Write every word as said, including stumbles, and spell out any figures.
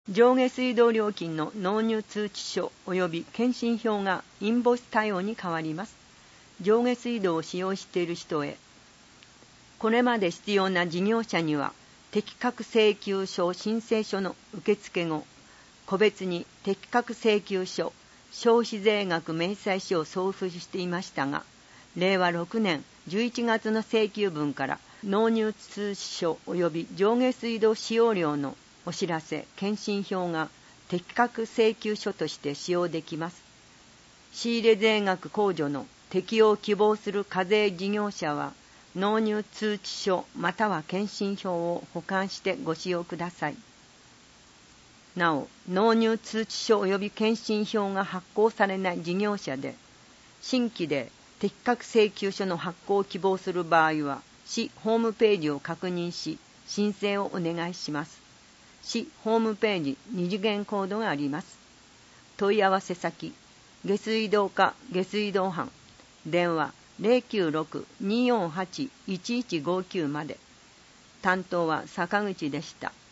上下水道料金の納入通知書及び検針票がインボイス対応に変わります。上下水道を使用している人へ。これまで必要な事業者には、適格請求書申請書の受付後、個別に適格請求書、消費税額明細書を送付していましたが、れいわろくねんじゅういちがつの請求分から納入通知書及び上下水道使用量のお知らせ、検針票が適格請求書として使用できます。仕入れ税額控除の適用を希望する課税事業者は、納入通知書または検針票を保管してご使用ください。なお、納入通知書及び検針票が発行されない事業者で、新規で適格請求書の発行を希望する場合は、市ホームページを確認し、申請をお願いします。市ホームページ二次元コードがあります。問い合わせ先、下水道課下水道班、電話 ゼロきゅうろく にーよんはち いちいちごきゅう まで。担当は坂口でした。